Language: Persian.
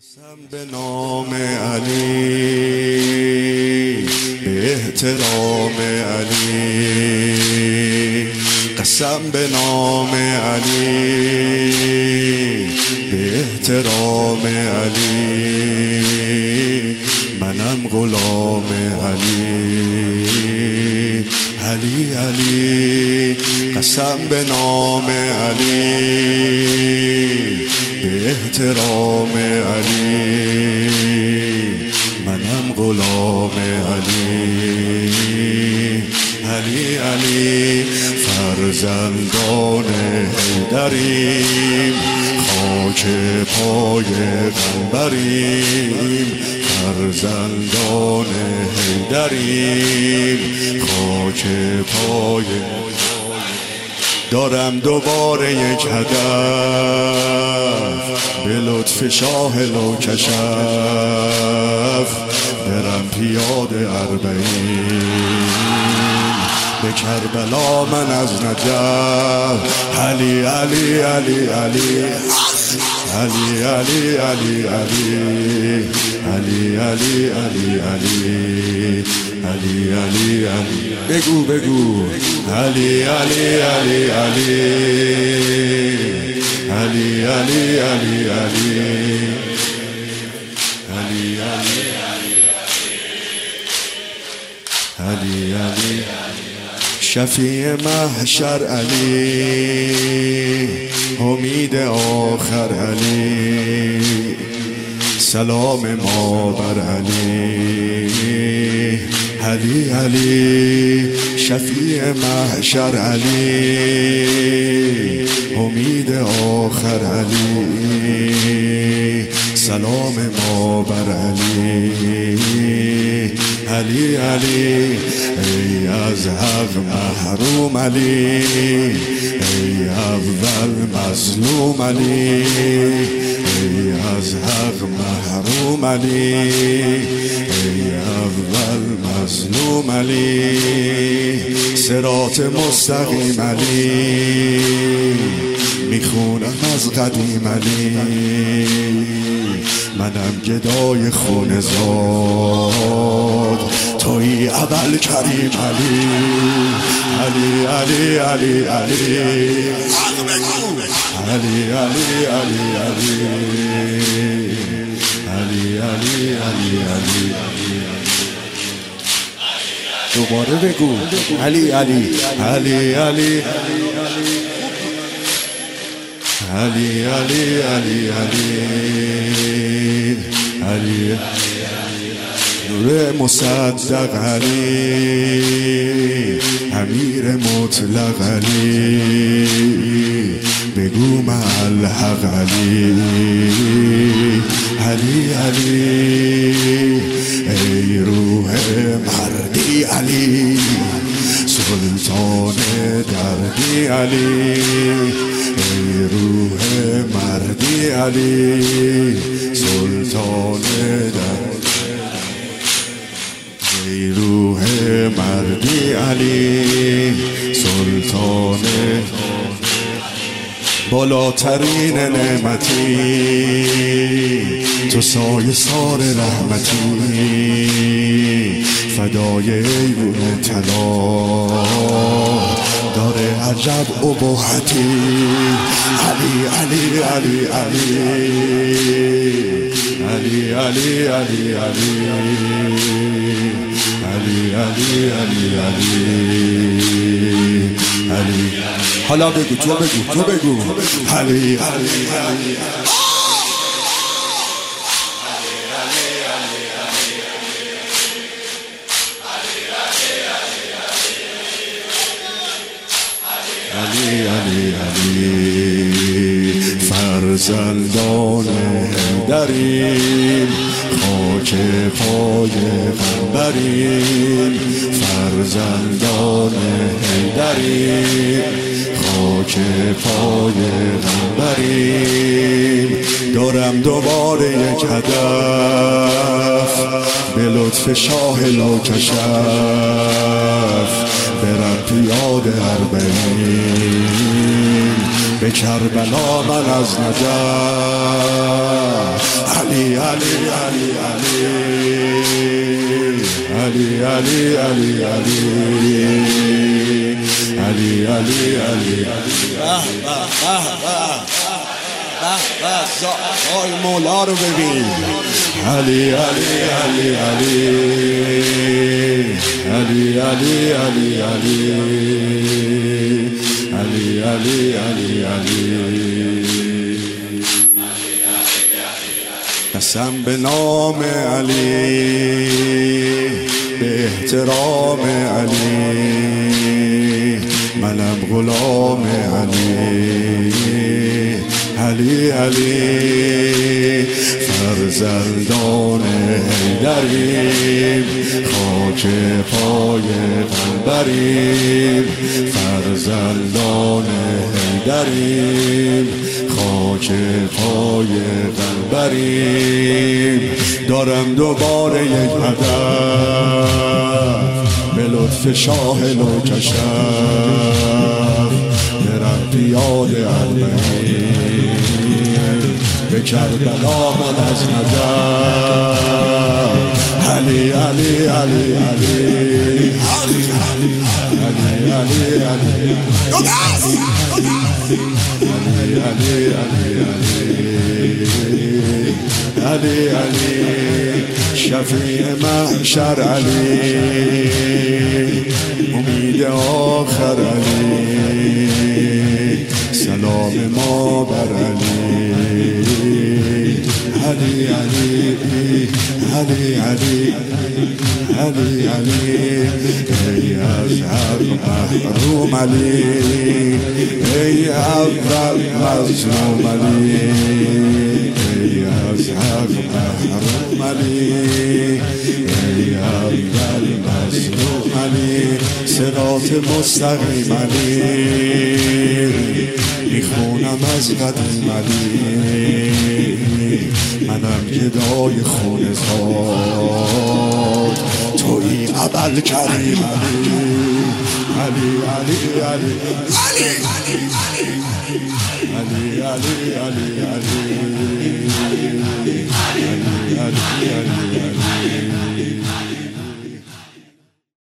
قسم به نام علی، به احترام علی، قسم به نام علی، به احترام علی، منم غلام علی. علی علی قسم به نام علی، به احترام علی، منم غلام علی. علی علی فرزندان حیدریم، خاک پای قنبریم. فرزندان حیدریم، خاک پای. دارم دوباره یک هدف، به لطف شاه لوکشف، برم پیاده اربعین به کربلا من از نجف. علی علی علی علی علی علی علی علی علی علی علی علی علی علی علی بگو بگو علی علی علی علی علی علی علی علی علی علی علی شفیع محشر علی، امید آخر علی، سلام ما بر علی. علی علی شفیع محشر علی، امید آخر علی، سلام ما بر علی. علی علی ای از حق محروم علی، ای اول مظلوم علی، ای از حق محروم علی، ای اول مظلوم علی، صراط مستقیم علی، میخونم از قدیم علی، منم گدای خون زاد، توی اول کریم علی. علی علی علی علی علی علی علی علی علی علی علی دوباره بگو علی علی علی علی علی علی علی علی نور مصدق علی، امیر مطلق علی، بگو مع الحق علی. علی علی ای روح مردی علی، سلطان دردی علی، ای روح مردی علی، سلطان دردی، ای روح مردی علی، سلطان بالاترین نعمتی، تو سایه سار رحمتی، فدای ایوون طلا داره عجب ابهتی. علی علی علی علی علی علی علی علی علی علی علی. حالا بگو تو بگو علی علی علی علی علی علی فرزندان حیدریم، خاک پای قنبریم. فرزندان حیدریم، خاک پای قنبریم. دارم دوباره یک هدف، به لطف شاه لوکشف، برم پیاده اربعین به کربلا من از نجف. علی علی علی علی علی علی علی علی علی علی علی. آی مولا رو ببین. علی علی علی علی علی علی علی علی علی علی علی علی. قسم به نام علی، به احترام علی، منم غلام علی. علی علی فرزندان حیدریم، خاک پای قلبریم. فرزندان حیدریم، خاک پای قلبریم. دارم دوباره یک هدف، به لطف شاه نوکشف برم پیاده اربعین. به کربلا من از نجف. علی علی علی علی علی علی علی علی علی. شفیع محشر علی، امید آخر علی. سلام ما بر علی. علی علی علی علی علی علی. ای از حق محروم علی، ای اول مظلوم علی. ای از حق محروم علی، ای اول مظلوم علی. صراط مستقیم علی، میخونم از قدیم علی. منم گدای خون زاد، تویی ابل کریم علی. علی علی علی علی علی علی علی علی علی علی علی علی علی.